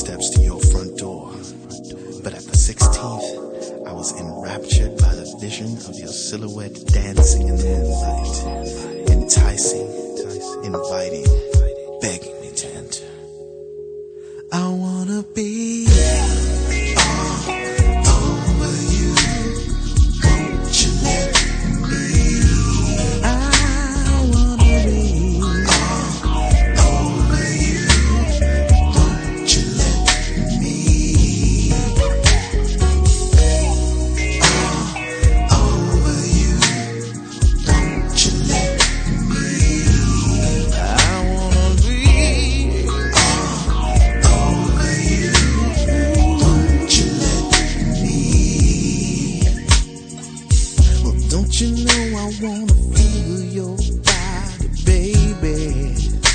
steps to your front door. But at the 16th, I was enraptured by the vision of your silhouette dancing in the moonlight, enticing, inviting.